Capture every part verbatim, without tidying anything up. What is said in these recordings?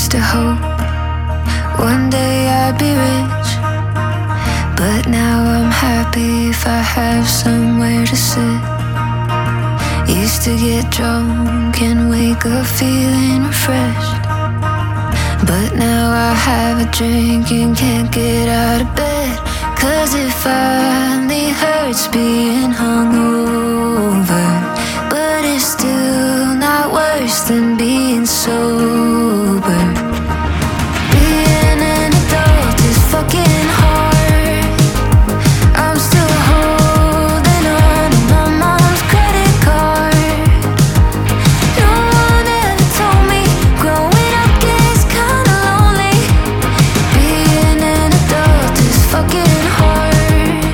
used to hope one day I'd be rich, but now I'm happy if I have somewhere to sit. Used to get drunk and wake up feeling refreshed, but now I have a drink and can't get out of bed. Cause it finally hurts being hungover, but it's still not worse than being sober. Being an adult is fucking hard. I'm still holding on to my mom's credit card. No one ever told me growing up gets kinda lonely. Being an adult is fucking hard.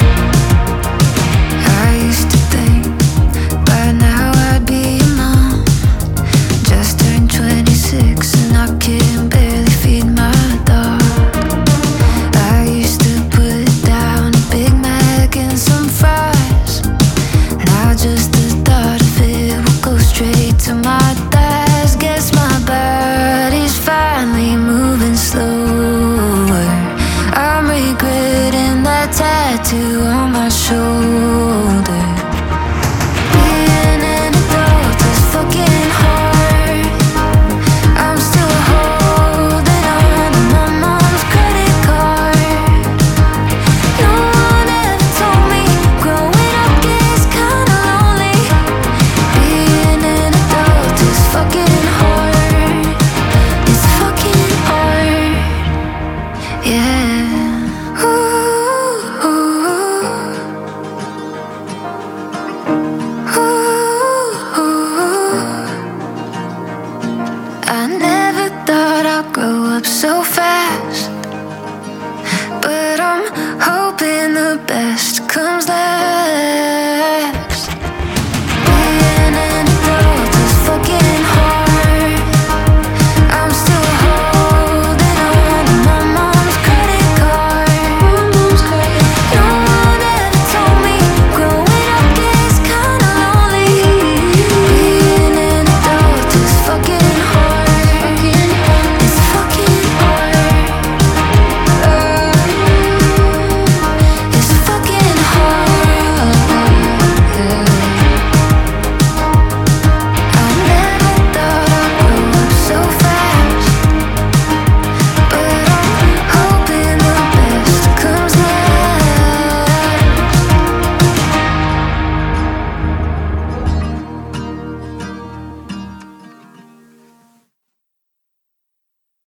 I used to think by now I'd be a mom. Just turned twenty-six and I can barely feed my dog. I used to put down a Big Mac and some fries. Now just the thought of it will go straight to my thighs. Guess my body's finally moving slower. I'm regretting that tattoo on my shoulder. Being an adult is fucking hard. I'm still holding on to my mom's credit card. No one ever told me growing up gets kinda lonely. Being an adult is fucking hard. It's fucking hard. Yeah. Ooh, ooh, ooh. I never thought I'd grow up so fast.